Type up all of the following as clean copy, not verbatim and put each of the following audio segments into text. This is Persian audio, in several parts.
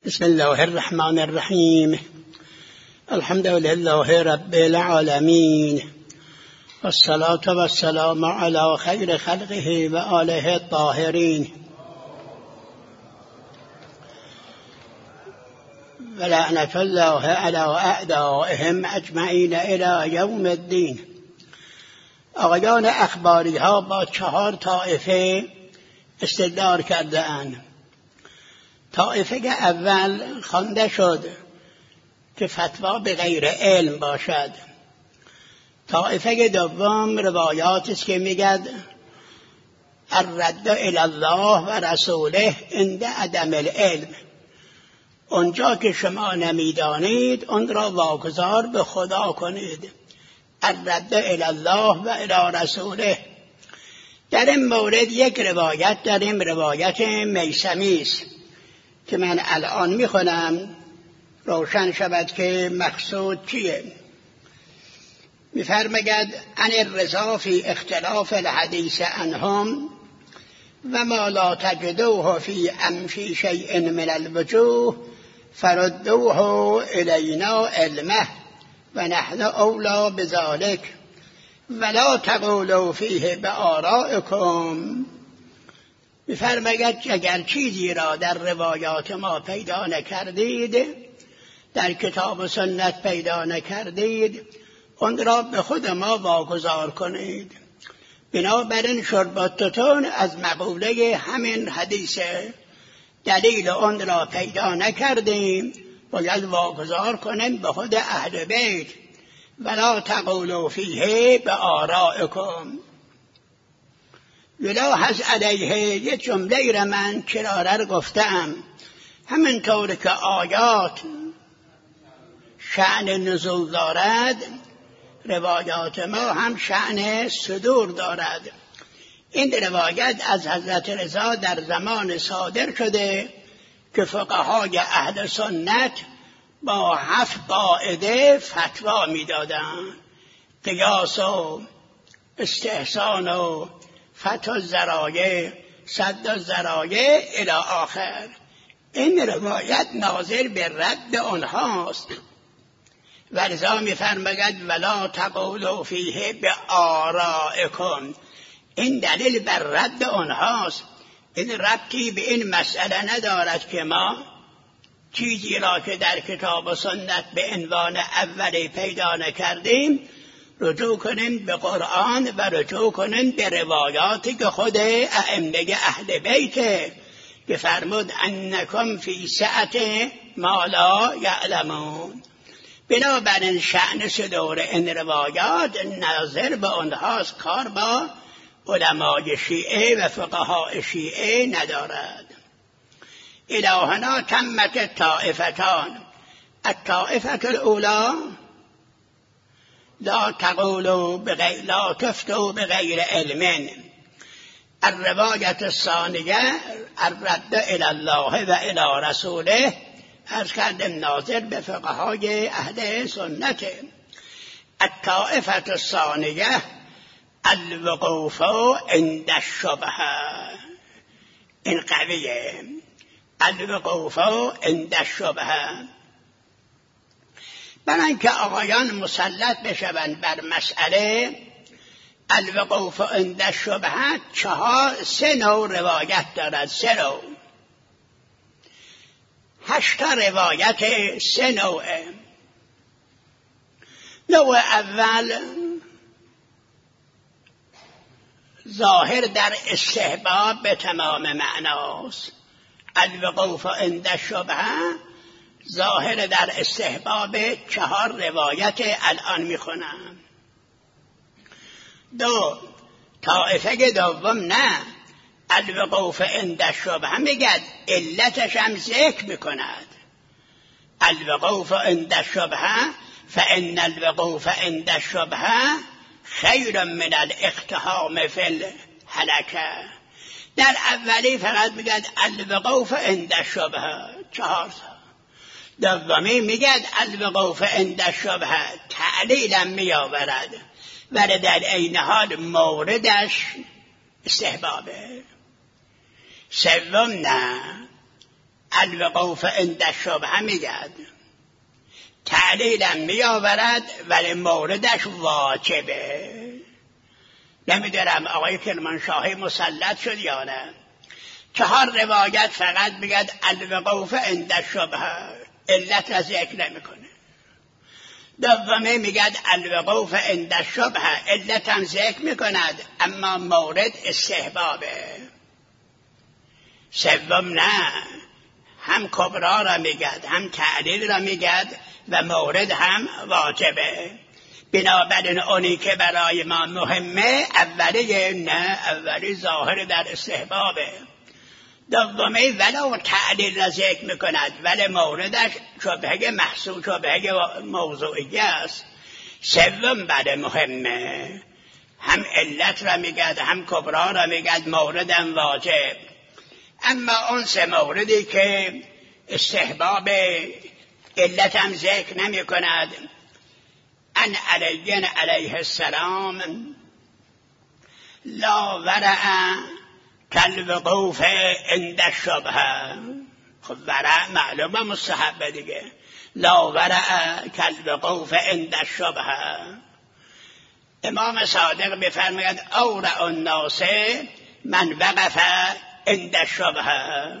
بسم الله الرحمن الرحیم. الحمد لله رب العالمین، والصلاة والسلام علی خیر خلقه و آله الطاهرین، و لعنت الله علی اعدائهم اجمعین الی یوم الدین. آقایان اخباری ها با 4 طایفه استدلال کرده اند. طایفه اول خوانده شد که فتوا به غیر علم باشد. طایفه دوم روایات است که میگد الرد الی الله و رسوله عند عدم العلم، اونجا که شما نمیدانید اون را واگذار به خدا کنید. الرد الی الله و الی رسوله. در این مورد یک روایت داریم، روایت میثمی است که من الان میخونم روشن شود که مقصود چیه. میفرماید عن الرضا فی اختلاف الحدیث عنهم و ما لا تجدوه فی شیء من الوجوه فردوه الینا علمه و نحن اولی بذلک ولا تقولوا فیه بآرائکم. می‌فرماید اگر چیزی را در روایات ما پیدا نکردید، در کتاب و سنت پیدا نکردید، اون را به خود ما واگذار کنید. بنابراین شربتتون از مقوله همین حدیثه، دلیل اون را پیدا نکردیم، باید واگذار کنیم به خود اهل بیت. ولا تقولوا فیه بآرائکم. یلاحظ علیه یک جمله را من کرارر گفتم، همینطور که آیات شأن نزول دارد، روایات ما هم شأن صدور دارد. این روایت از حضرت رضا در زمان صادر شده که فقهای اهل سنت با 7 قاعده فتوا میدادند: قیاس و استحسان و فتح الذرایع، سد الذرایع الی آخر. این روایت ناظر به رد آنهاست. ولذا می‌فرماید ولا تقولوا فیه بآرائکم. این دلیل بر رد آنهاست. این ربطی به این مسئله ندارد که ما چیزی را که در کتاب و سنت به عنوان اولی پیدا نکردیم رجوع کنیم به قرآن و رجوع کنیم به روایاتی که خود ائمه اهل بیت که فرمود انکم فی سعت ما لا یعلمون. بنابراین شأن صدور این روایات ناظر به آنهاست، کار با علمای شیعه و فقهای شیعه ندارد. الهنا تمت الطائفتان. الطائفة الاولی لا تفتوا بغیر علم. الروایت الثانیه الرد الی الله و الی رسوله، از کردم ناظر به فقهای اهل سنت. الطائفة الثانیه الوقوف عند الشبهه. این قویه، الوقوف عند الشبهه. برای اینکه آقایان مسلط بشوند بر مسئله، الوقوف عند الشبهه 3 نوع روایت دارد. 3 نوع، 8 روایت 3 نوعه. نوع اول ظاهر در استحباب به تمام معناست. الوقوف عند الشبهه ظاهر در استحباب 4 روایت الان میخونم. 2 طائفه دوم نه، الوقوف عند الشبهه میگد، علتش هم ذکر میکند. الوقوف عند الشبهه فان الوقوف عند الشبهه خیر من الاقتحام فی الهلکه. در اولی فقط میگد الوقوف عند الشبهه 4 تا. دومی میگد الوقوف عند الشبهه تعلیلا میآورد ولی در عین حال موردش استحبابه. سوم نه، الوقوف عند الشبهه میگد، تعلیلم میآورد ولی موردش واجبه. نمیدونم آقای کرمانشاهی مسلط شد یا نه. 4 روایت فقط میگد الوقوف عند الشبهه، علت را ذکر نمیکنه. دومه میگد الوقوف عند الشبهه، علت هم ذکر میکند اما مورد استحبابه. سوم نه، هم کبرا را میگد هم تعلیل را میگد و مورد هم واجبه. بنابراین اونی که برای ما مهمه اولی ظاهر در استحبابه. دومه ولو تعلیل را ذکر میکند ولی موردش شبهه محسوس، شبهه موضوعی است. سوم بله مهمه، هم علت را میگد هم کبرا را میگد، موردم واجب. اما اون 3 موردی که استحباب علت هم ذکر نمی کند، ان علی علیه السلام لا ورع کالوقوف عند الشبهه. خب ورع معلومه مستحبه دیگه، لا ورع کالوقوف عند الشبهه. امام صادق بفرماید اورع الناس من وقف عند الشبهه.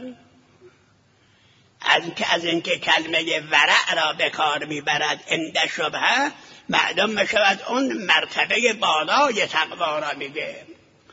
از اینکه کلمه ورع را به کار میبرد عند الشبهه، معلوم میشود اون مرتبه بالای تقوا را میگه.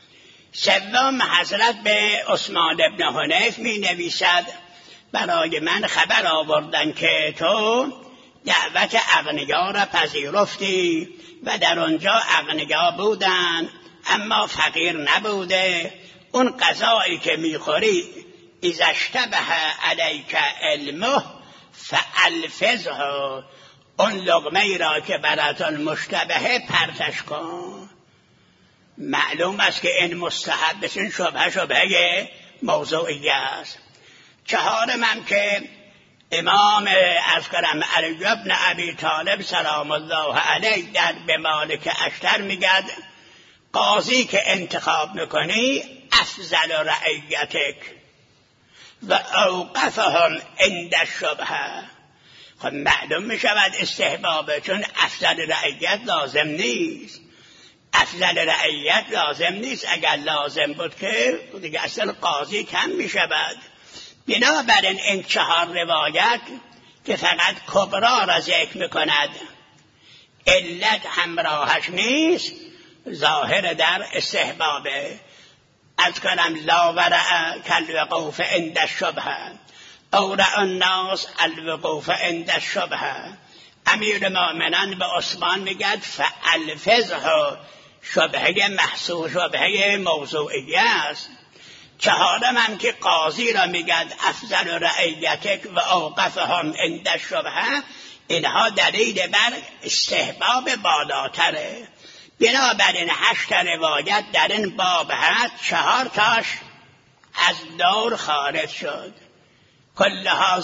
سوم حضرت به عثمان بن حنیف می نویسد برای من خبر آوردن که تو دعوت اغنیا را پذیرفتی و در آنجا اغنیا بودن اما فقیر نبوده. اون غذایی که میخوری اذا اشتبه علیک علمه فالفظه، اون لقمه را که براتون مشتبه پرتش کن. معلوم است که این مستحب است، این شبهه موضوعی است. 4م هم که امام عسکرم علی بن ابی طالب سلام الله علیه در به مالک اشتر میگد قاضی که انتخاب میکنی افضل رعیتک و اوقفهم عند الشبهه. خب معلوم میشود استحبابه، چون افضل رعیت لازم نیست. افضل رعیت لازم نیست، اگر لازم بود که دیگه اصلا قاضی کم میشود. بنابراین این 4 روایت که فقط کبرا را ذکر میکند، علت همراهش نیست، ظاهر در استحبابه. از کنم لا ورع کالوقوف عند الشبهه، اورع الناس الوقوف عند الشبهه. امیر المؤمنان به عثمان میگد فالفظه، شبهه محسوس، شبهه موضوعی است. 4م هم که قاضی را میگد افضل رعیتک و اوقفهم عند الشبهه، اینها دلیل بر استحباب بالاتره. بنابراین 8 روایت در این باب هست، 4 تاش از دور خارج شد. کلها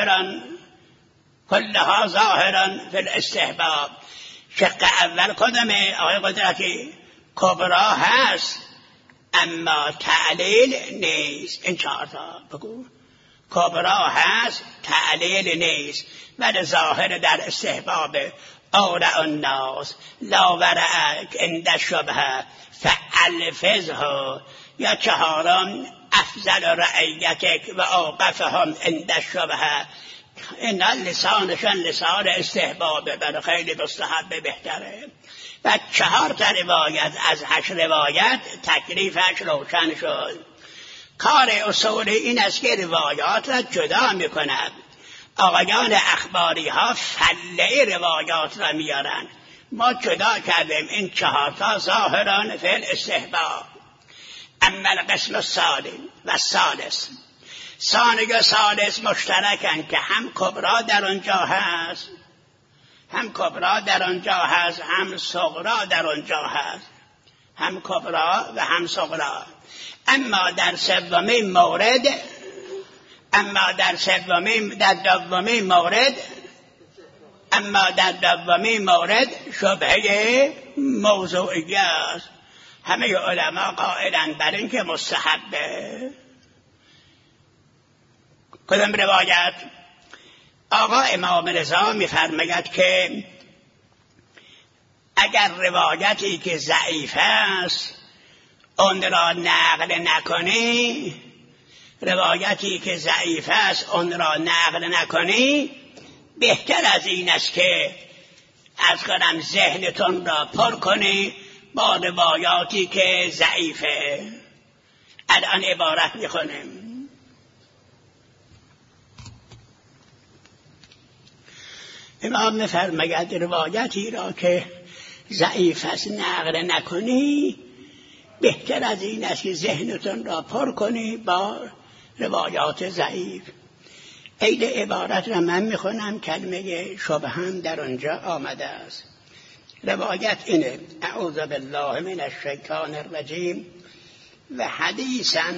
ظاهرا فی الاستحباب. شق اول کدامه آقای قدرتی؟ کبرا هست اما تعلیل نیست. این 4 تا بگو. کبرا هست تعلیل نیست ولی ظاهر در استحباب. اورع الناس لا ورع عند الشبهه فالفظه. یا 4م افضل رعیتک و اوقفهم عند الشبهه. این لسانشان لسان استحبابه، برای خیلی مستحب بهتره. و 4 تا روایت از 8 روایت تکلیفش روشن شد. کار اصول این است که روایات را جدا میکند. آقایان اخباری ها فله روایات را میارن، ما جدا کردیم این 4 تا ظاهران فی الاستحباب. اما القسم الثانی و الثالث، ثانی و ثالث مشترکن که هم کبرا در آنجا هست، هم کبرا در آنجا هست، هم صغرا در آنجا هست، هم کبرا و هم صغرا. اما در دومی مورد شبهه موضوعی است. همه علما قائلند بر این که مستحبه. کدام روایت؟ آقا امام رضا می‌فرماید که اگر روایتی که ضعیف است اون را نقل نکنی، روایتی که ضعیف است اون را نقل نکنی، بهتر از این است که از کنم ذهنتون را پر کنی با روایاتی که ضعیفه. الان عبارت میخونیم. امام میفرماید روایتی را که ضعیف است نقل نکنی، بهتر از این است که ذهنتون را پر کنی با روایات ضعیف. عین عبارت را من میخونم، کلمه شبه هم در آنجا آمده است. روایت اینه: اعوذ بالله من الشیطان الرجیم و حدیثا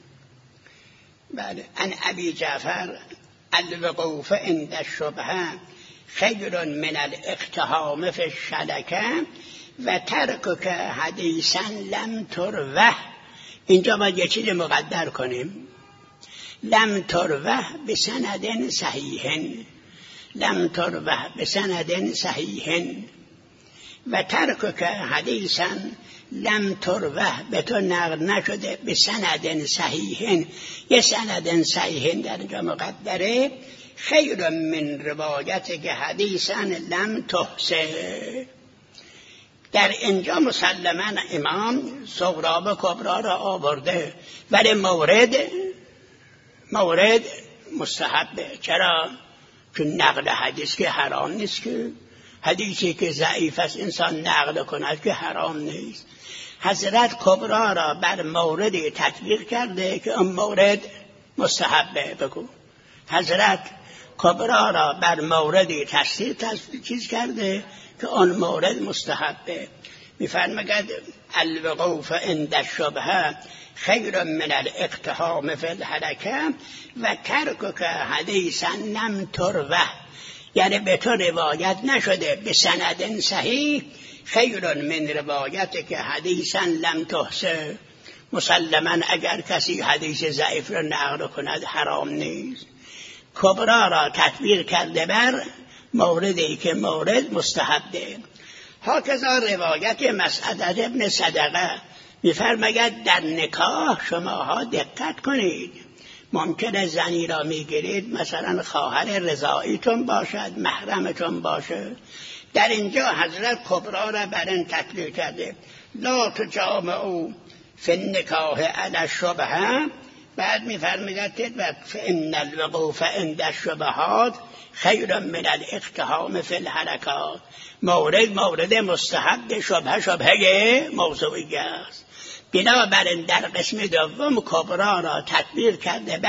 عن ابی جعفر الوقوف عند الشبهه خیر من الاقتحام فی الشلکه و ترکک حدیثا لم تروه. اینجا باید یه چیز مقدر کنیم. لم تروه بسند صحیح، لم تروه بسند صحیح و ترکک حدیثا لم تروه، به تو نقل نشده به سند صحیح. یه سند صحیح در اینجا مقدره، خیر من روایت که حدیثا لم تحسه. در اینجا مسلما امام صغرا و کبرا را آورده، ولی مورد مستحبه. چرا؟ چون نقل حدیث که حرام نیست، که حدیثی که ضعیف است انسان نقل کند که حرام نیست. حضرت کبرا را بر موردی تطبیق کرده که اون مورد مستحبه. بگو حضرت کبرا را بر موردی تفسیر کرده که آن مورد مستحبه. می‌فرماید الوقوف عند الشبهه خیر من الاقتحام فی الحرکه و ترکک حدیثا لم تروه، یعنی به تو روایت نشده به سند صحیح، خیر من روایت که حدیثا لم تحسه. مسلما اگر کسی حدیث ضعیف را نقل کند حرام نیست. کبرا را تطبیق کرده بر موردی که مورد مستحبه. هاکذا روایت مسعد ابن صدقه می‌فرماید در نکاح شماها دقت کنید. ممکنه زنی را میگیرید مثلا خواهر رضاعیتون باشد، محرمتون باشه. در اینجا حضرت کبرا را بر این تطبیق کرده: لا تجامعوا فی النکاح علی الشبهه. بعد می‌فرماید فإن الوقوف عند الشبهات خیر من الاقتحام فی الحرکات. مورد مستحب، شبهه موضوعی است. بنابراین در قسم دوم کبرا را تطبیق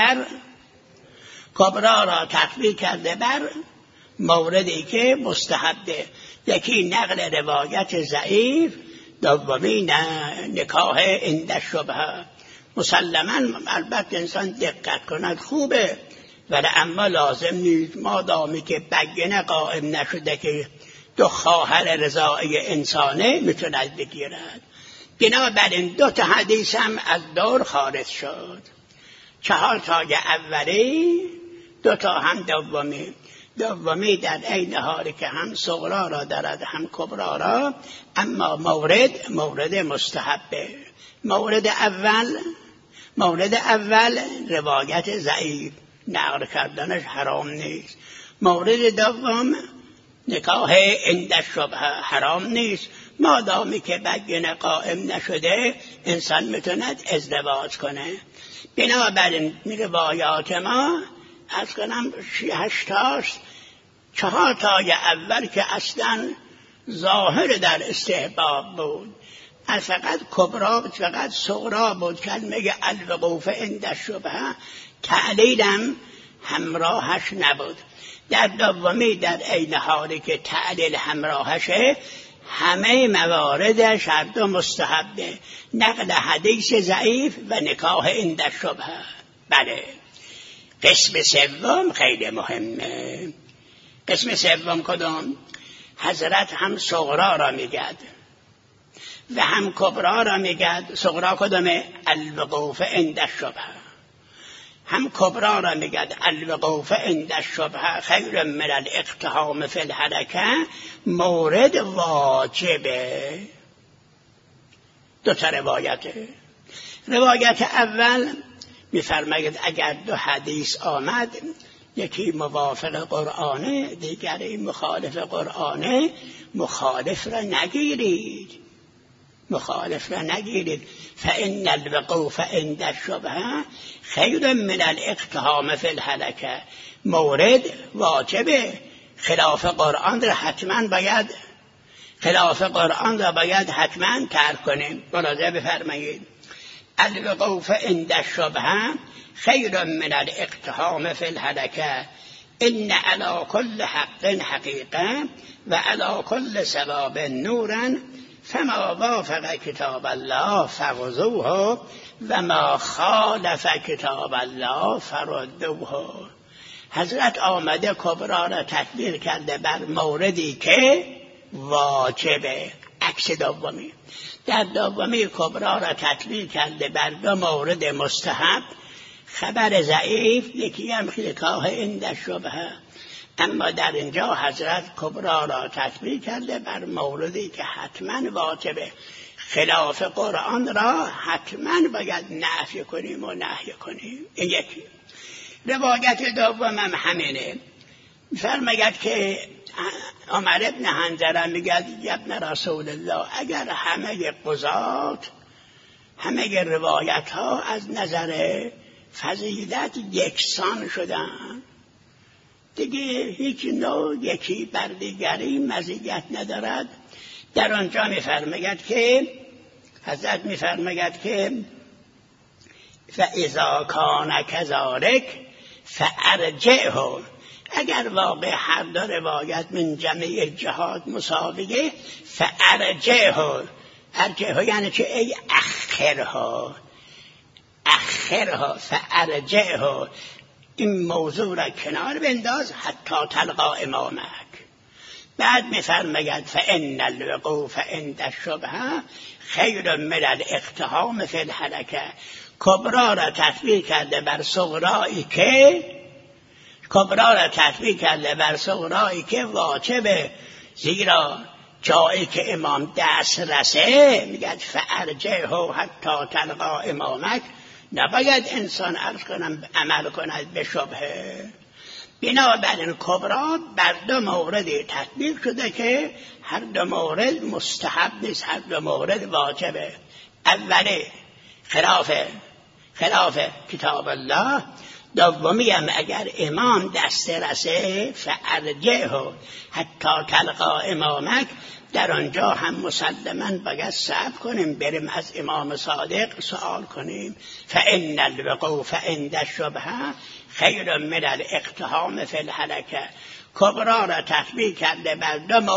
کرده بر موردی که مستحبه. یکی نقل روایت ضعیف، دومی نکاح عند الشبهه. مسلما البته انسان دقت کند خوبه، ولی اما لازم نیست مادامی که بگنه قائم نشده که دو خواهر رضاعی انسانه میتوند بگیرد. بنابراین دو تا حدیث هم از دور خارج شد. 4 تای اولی، 2 تا هم دومی در عین حالی که هم صغرا را دارد هم کبرا را، اما مورد مستحبه. مورد اول روایت ضعیف، نقل کردنش حرام نیست. مورد دوم نکاح عند الشبهه، حرام نیست مادامی که بگنه قائم نشده انسان میتوند ازدواج کنه. بنابراین روایات ما از کنم 8 تاست. 4 تای اول که اصلا ظاهر در استحباب بود، از فقط کبرا بود، فقط صغرا بود. کلمه الوقوف عند الشبهه تعلیلم همراهش نبود. در دومی در عین حالی که تعلیل همراهشه، همه مواردش هر دو مستحبه، نقل حدیث ضعیف و نکاح عند الشبهه. بله. قسم سوم خیلی مهمه. قسم سوم کدام؟ حضرت هم صغرا را میگد و هم کبرا را میگد. صغرا کدامه؟ الوقوف عند الشبهه. هم کبرا را میگد الوقوف عند الشبهه خیر من الاقتحام فی الحرکه، مورد واجبه. دو تا روایته. روایت اول میفرماید اگر دو حدیث آمد، یکی موافق قرآنه دیگری مخالف قرآنه، مخالف را نگیرید، مخالف را نگیرید. فإن الوقوف عند الشبهه خیر من الاقتحام فی الهلکه، مورد واجبه. خلاف قرآن را حتما باید، خلاف قرآن را باید حتما ترک کنیم. ملاحظه بفرمایید الوقوف عند الشبهه خیر من الاقتحام فی الهلکه، ان علی کل حق حقیقه و علی کل ثواب نورا، فما وافق کتاب الله فخذوه و ما خالف کتاب الله فردوه. حضرت آمده کبرا را تطبیق کرده بر موردی که واجبه، عکس دومی. در دومی کبرا را تطبیق کرده بر دو مورد مستحب، خبر ضعیف، یکی هم نکاح عند الشبهه. اما در اینجا حضرت کبرا را تطبیق کرده بر موردی که حتما واجبه، خلاف قرآن را حتما باید نفی کنیم و نهی کنیم. این یکی. روایت دوم هم همینه، فرماید که عمر ابن حنظله میگه ابن رسول الله، اگر همه قضات، همه روایت ها از نظر فضیلت یکسان شدن، دیگه هیچ نوع یکی بر دیگری مزیت ندارد. در آنجا میفرماید که حضرت میفرماید که فاذا کان کذالک فارجعه، اگر واقع هر دو روایت من جميع الجهات مساویه، فارجعه، ارجعه یعنی چه؟ ای اخرها، اخرها، فارجعه، این موضوع را کنار بنداز حتی تلقا امامک. بعد میفرماید فان الوقوف عند الشبهه خیر من الاقتحام فی الهلکه، کبرا را تطبیق کرده بر صغرایی که، کبرا را تطبیق کرده بر صغرایی که واجبه، زیرا جایی که امام دست رسه میگه فارجعه حتی تلقا امامک، نباید انسان عمل کند به شبهه. بنابراین کبرا بر دو مورد تطبیق شده که هر دو مورد مستحب نیست، هر دو مورد واجبه. اولی خلاف کتاب الله، دومی هم اگر امام دست رسه فارجعه حتی تلقا امامک، در آنجا هم مسلماً باید صبر کنیم، بریم از امام صادق سوال کنیم. فإن الوقوف عند الشبهه خیر من الاقتحام فی الهلکه، کبرا را تطبیق کرده بر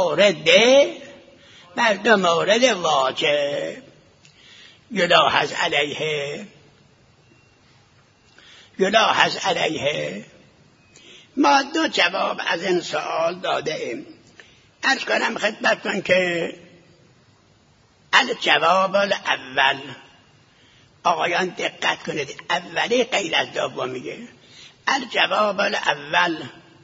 دو مورد واجب. یلاحظ علیه ما دو جواب از این سوال داده ایم. عرض کنم خدمتتون که الجواب الاول، آقایان دقت کنید، اولی غیر از دومیه. الجواب الاول،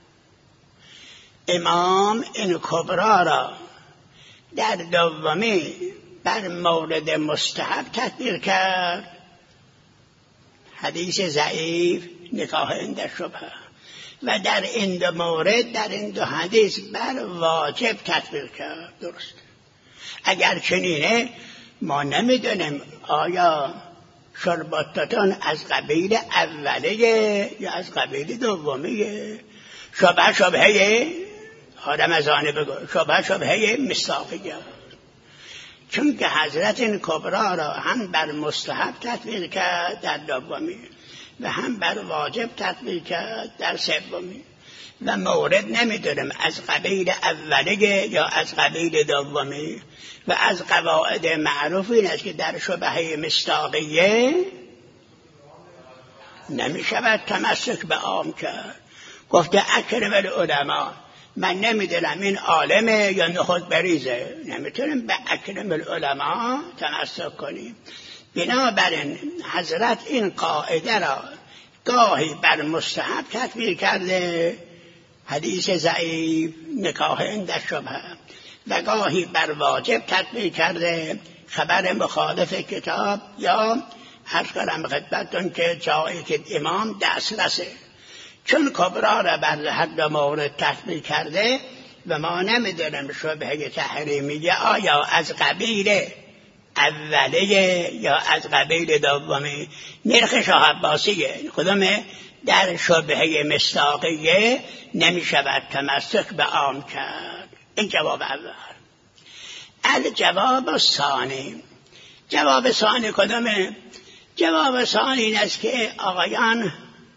امام این کبرا را در دومی بر مورد مستحب تطبیق کرد، حدیث ضعیف نکاح عند الشبهه، و در این دو مورد، در این دو حدیث بر واجب تطبیق کرد. درست. اگر چنینه ما آیا شربتتون از قبیل اولیه یا از قبیل دومیه؟ شبهه آدم از آنه بگو، شبهه مصداقیه، چون که حضرت این کبرا را هم بر مستحب تطبیق کرد در دومی و هم بر واجب تطبیق کرد در سومی، و مورد نمیدونم از قبیل اولیه یا از قبیل دومی. و از قواعد معروف این است که در شبهه مصداقیه نمیشود تمسک به عام کرد. گفته اکرم العلماء، من نمیدونم این عالمه یا نخود بریزه، نمیتونیم به اکرم العلماء تمسک کنیم. بنابراین حضرت این قاعده را، گاهی بر مستحب تطبیق کرده، حدیث ضعیف نکاح عند الشبهه، و گاهی بر واجب تطبیق کرده، خبر مخالف کتاب، یا عرض کنم خدمتتون که جایی که امام دسترسه. چون کبرا را بر هر دو مورد تطبیق کرده و ما نمیدونم شبهه تحریمیه آیا از قبیل اولیه یا از قبیل دومی. نرخ شاه عباسیه کدومه؟ در شبهه مصداقیه نمی شود تمسک به عام کرد. این جواب اول. الجواب ثانی. جواب ثانی کدومه؟ جواب ثانی این است که آقایان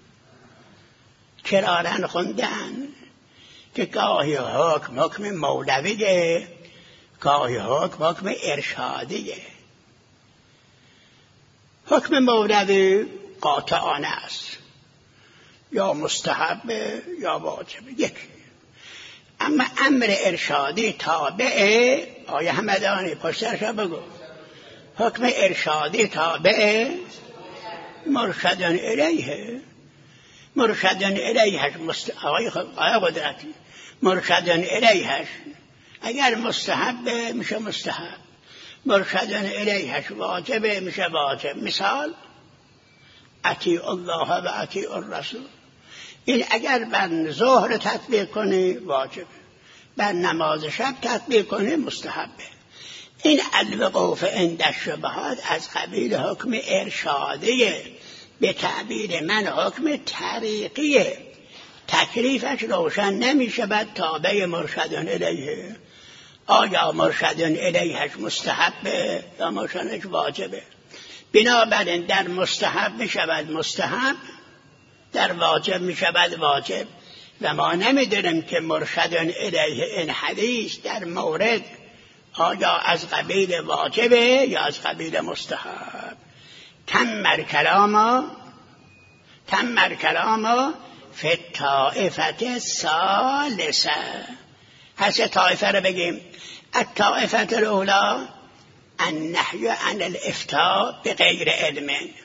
کرارن خوندن که گاهی حکم مولویه، گاهی حکم ارشادیه. حکم مولوی قاطعانه است، یا مستحب یا واجب یکی. اما امر ارشادی تابعه، آیه همدانی پشترش بگو، حکم ارشادی تابعه مرشد الیه. مرشد الیهش آیه قدرتی مرشد الیهش اگر مستحب میشه مستحب، مرشد الیهش واجبه میشه واجب. مثال اطیع الله و اطیع الرسول، این اگر بر ظهر تطبیق کنی واجبه، بر نماز شب تطبیق کنی مستحبه. این الوقوف عند الشبهات از قبیل حکم ارشادیه، به تعبیر من حکم طریقیه، تکلیفش روشن نمیشه بعد تابع مرشد الیه. آیا مرشد الیهش مستحبه یا مرشدش واجبه؟ بنابراین در مستحب میشود مستحب، در واجب میشود واجب، و ما نمیدونیم که مرشد الیه این حدیث در مورد آیا از قبیل واجبه یا از قبیل مستحب. تم کلاما فی الطائفه الثالثه. هست طائفه رو بگیم. الطائفه الاولی النهی عن الافتاء بغیر علم.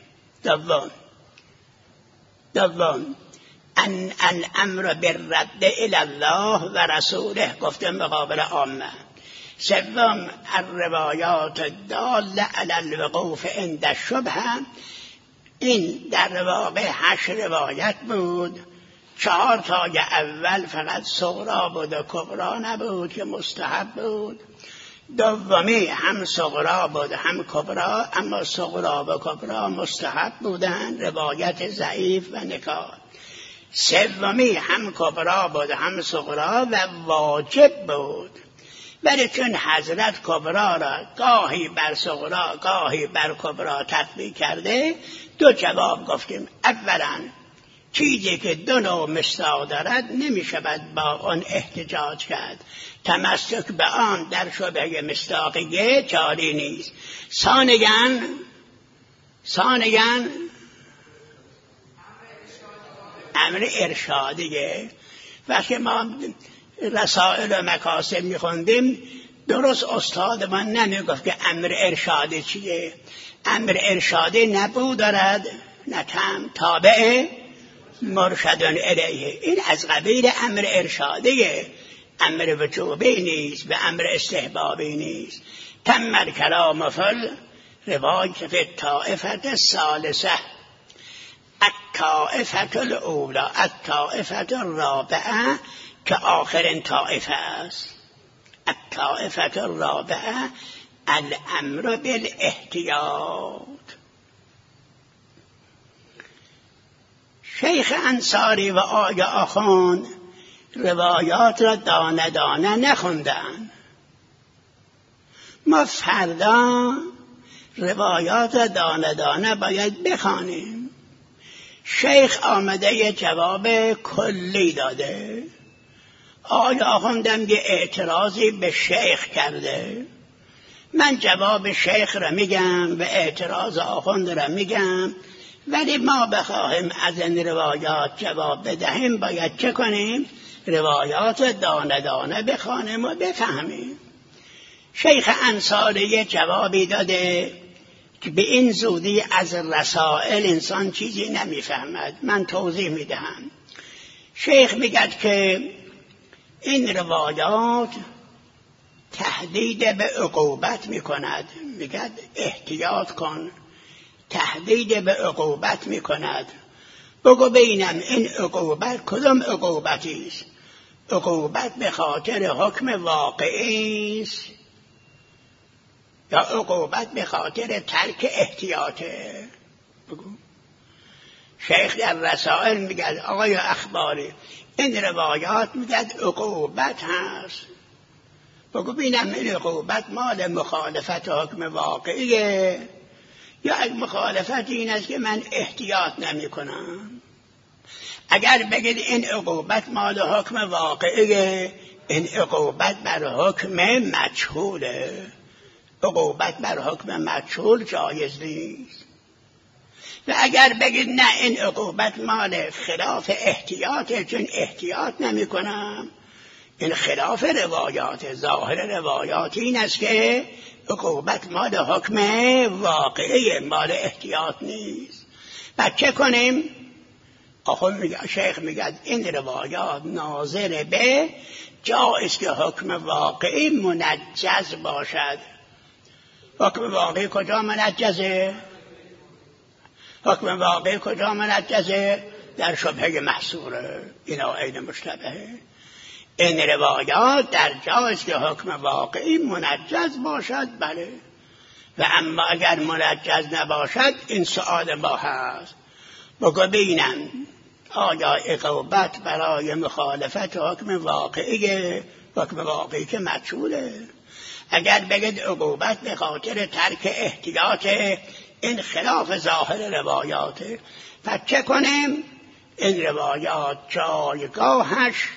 دوم الامر بالرد الی الله و رسوله، گفته مقابل عامه. سوم الروایات الداله علی الوقوف عند الشبهه. این در واقع 8 روایت بود. 4 تای اول فقط صغرا بود و کبرا نبود که مستحب بود. دومی هم صغرا بود هم کبرا، اما صغرا و کبرا مستحب بودن، روایت ضعیف و نکاح. سومی هم کبرا بود هم صغرا و واجب بود، ولی چون حضرت کبرا را گاهی بر صغرا گاهی بر کبرا تطبیق کرده، 2 جواب گفتیم. اولا چیزی که 2 نوع مصداق دارد نمی شود با آن احتجاج کرد، تمسک به آن در شبهه مصداقیه جاری نیست. ثانیاً امر ارشادیه. وقتی ما رسائل و مکاسب میخوندیم درست استاد من نمیگفت که امر ارشادی چیه. امر ارشادی نبود دارد نه تابع مرشد الیه. این از قبیل امر ارشادیه، امر وجوبی نیست، به امر استحبابی نیست. تم الکلام فی روایت فی الطائفه الثالثه. الطائفه الاولی الطائفه الرابعه که آخرین طائفه است. الطائفه الرابعه الامر بالاحتیاط. شیخ انصاری و آقای آخوند روایات را دانه دانه نخوندن. ما فردا روایات را دانه دانه باید بخوانیم. شیخ آمده یه جواب کلی داده، آقای آخوندم یه اعتراضی به شیخ کرده. من جواب شیخ را میگم و اعتراض آخوند را میگم، ولی ما بخواهیم از این روایات جواب بدهیم باید چه کنیم؟ روایات دانه دانه بخوانیم و بفهمیم. شیخ انصاری جوابی داده که به این زودی از رسائل انسان چیزی نمیفهمد. من توضیح میدهم. شیخ میگد که این روایات تهدید به عقوبت میکند. میگد احتیاط کن، تهدید به عقوبت میکند. بگو ببینم این عقوبت کدام عقوبتی است؟ عقوبت به خاطر حکم واقعی است یا عقوبت به خاطر ترک احتیاطه؟ بگو. شیخ در رسائل میگه آقای اخباری این روایات میگه عقوبت هست. بگو ببینم این عقوبت مال مخالفت حکم واقعیه یا مخالفت این است که من احتیاط نمی کنم؟ اگر بگید این عقوبت مال حکم واقعیه، این عقوبت بر حکم مجهوله. عقوبت بر حکم مجهول جایز نیست. و اگر بگید نه این عقوبت مال خلاف احتیاطه چون احتیاط نمی کنم، این خلاف روایات. ظاهر روایات این است که عقوبت مال حکم واقعی، مال احتیاط نیست. پس چه کنیم؟ شیخ میگه این روایات ناظر به جایز که حکم واقعی منجز باشد. حکم واقعی کجا منجزه؟ حکم واقعی کجا منجزه؟ در شبهه محصوره. اینا عین مشتبهه. این روایات در جایز که حکم واقعی منجز باشد، بله. و اما اگر منجز نباشد این سؤال ما هست. بگو ببینم آیا عقوبت برای مخالفت حکم واقعی، حکم واقعی که مجهوله؟ اگر بگید عقوبت به خاطر ترک احتیاط، این خلاف ظاهر روایاته. پس چه کنیم؟ این روایات جایگاهش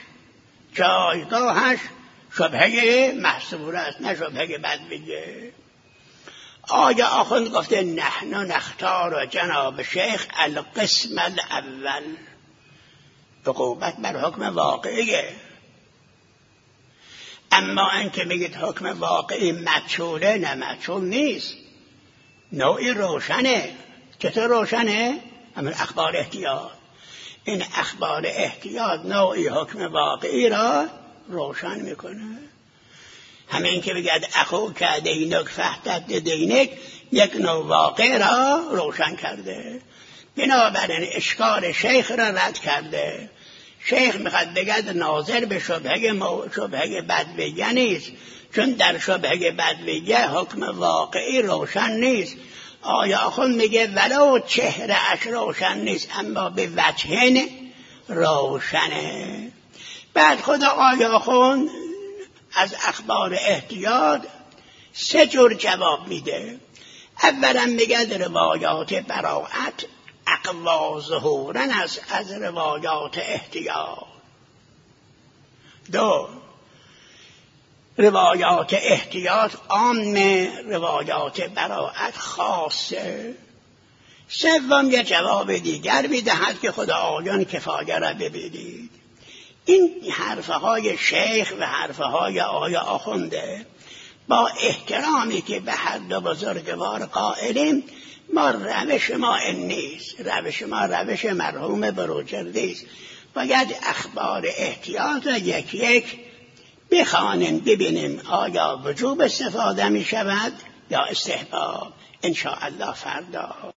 شبهه محصور است، نه شبهه بدویه. آیا آخوند گفته نحن نختار جناب شیخ القسم الاول، عقوبت بر حکم واقعیه. اما اینکه میگید حکم واقعی مجهوله، نه مجهول نیست، نوعی روشنه. چطور روشنه؟ همین اخبار احتیاط. این اخبار احتیاط نوعی حکم واقعی را روشن میکنه. همین که بگید اخو که دینک فهتد دینک، یک نوع واقع را روشن کرده. بنابراین اشکال شیخ را رد کرده. شیخ میخواد بگید ناظر به شبهه بدویه نیست، چون در شبهه بدویه حکم واقعی روشن نیست. آیا آخوند میگه ولو چهره اش روشن نیست اما به وجهن روشنه. بعد خدا آیا آخوند از اخبار احتیاط 3 جور جواب میده. اولا میگه روایات براءت اقوا ظهورا از روایات احتیاط. 2 روایات احتیاط عام، روایات براءت خاصه. 3 یه جواب دیگر میدهد که خدا آیان کفایه را ببینید. این حرفهای شیخ و حرفهای آیا آخونده با احترامی که به هر دو بزرگوار قائلیم، ما روش ما این نیست. روش ما روش مرحوم بروجردی است. باید اخبار احتیاط را یک یک بخوانیم ببینیم آیا وجوب استفاده می شود یا استحباب. ان شاء الله فردا